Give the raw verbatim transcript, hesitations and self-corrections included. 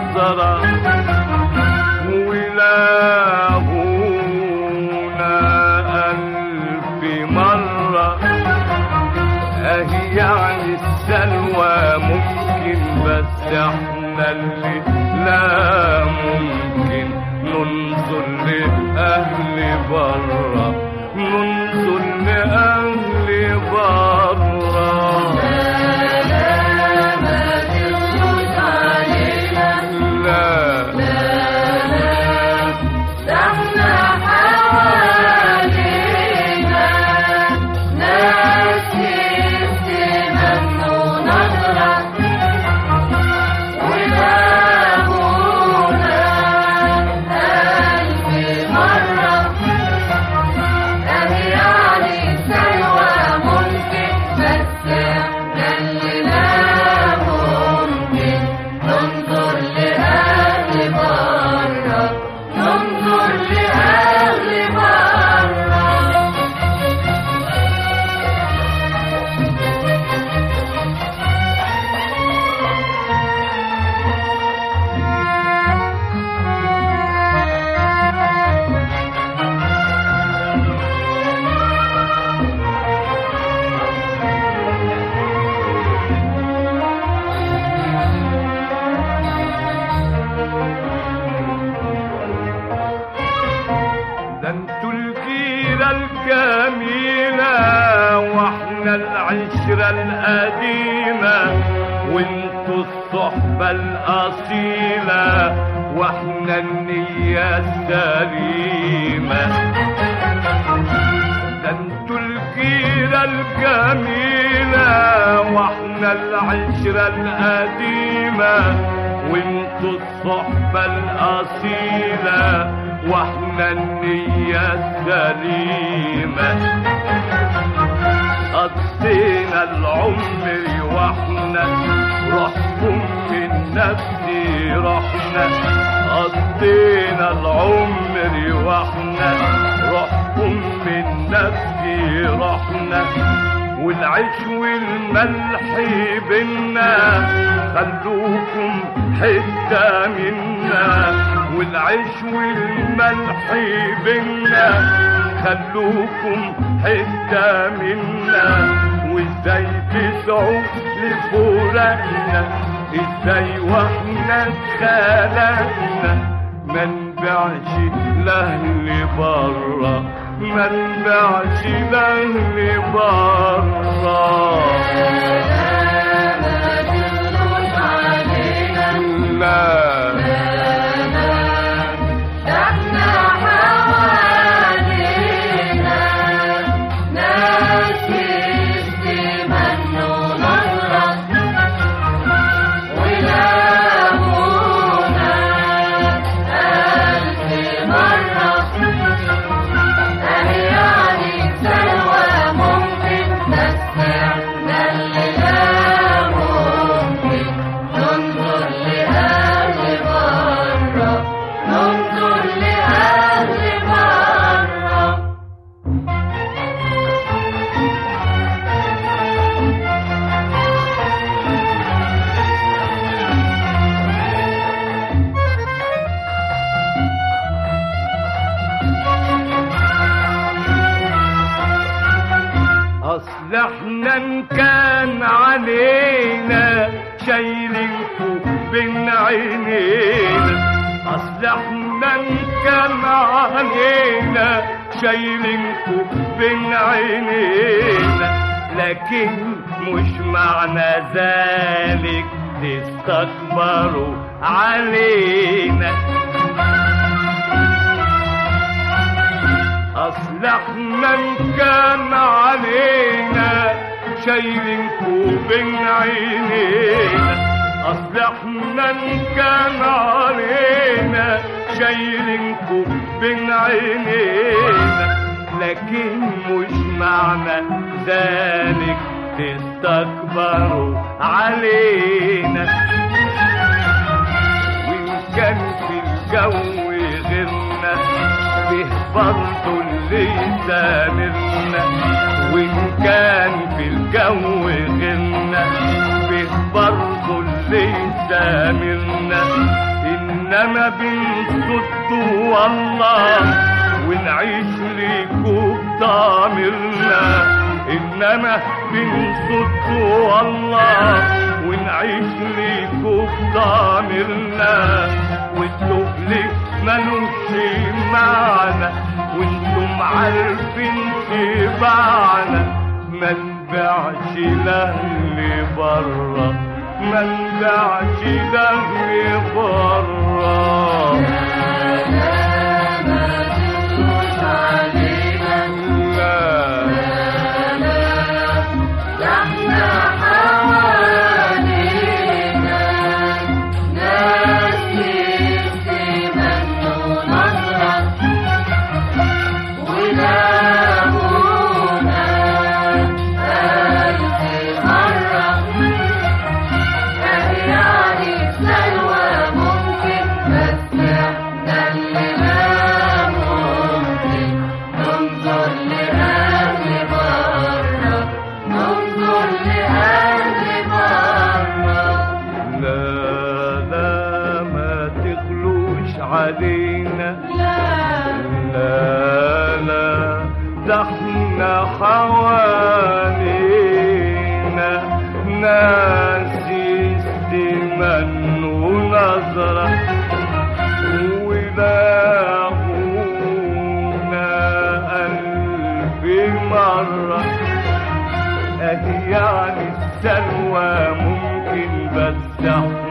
نظرة ولاهونا ألف مرة. أهي يعني السلوى ممكن بس احنا اللي لا ممكن ننظر لأهل برا، ننظر لأهل برا. العشرة القديمة وانتو الصحبة الأصيلة واحنا النية السليمة. ده انتو الجيرة الجميلة واحنا العشرة القديمة وانتو الصحبة الأصيلة واحنا النية السليمة. قضينا العمر واحنا روحكم من نفسي رحنا. قضينا العمر واحنا روحكم من نفسي رحنا. والعيش والملح بينا خلوكم حتة منا. والعيش والملح بينا خلوكم حتة منا. وازاي تسعوا لفراقنا ازاي واحنا اتخلقنا. ما نبيعش لاهل برا ما نبيعش لاهل برا. لا اصل احنا ان كان علينا شايلينكوا بين عينينا. اصل احنا ان كان علينا شايلينكوا بين عينينا. لكن مش معنى ذلك تستكبروا علينا. اصل احنا ان كان علينا شايلينكوا بين عينينا. اصل احنا ان كان علينا شايلينكوا بين عينينا. لكن مش معنى ذلك تستكبروا علينا. وان كان في الجو غيرنا به برضو اللي يسامرنا. وإن كان في الجو غيرنا به برضو اللي يسامرنا. إنما بنصد والله ونعيش ليكوا بضميرنا، إنما بنصد والله ونعيش ليكوا بضميرنا، والتقل ملوش معنى وانتم عارفين تبعنا، ما نبيعش لأهل برا، ما نبيعش لأهل برا. علينا لا لا لا ده احنا حوالينا ناس يستمنوا ونظرة ولاقونا ألف مرة، أهي يعني السلوى ممكن بس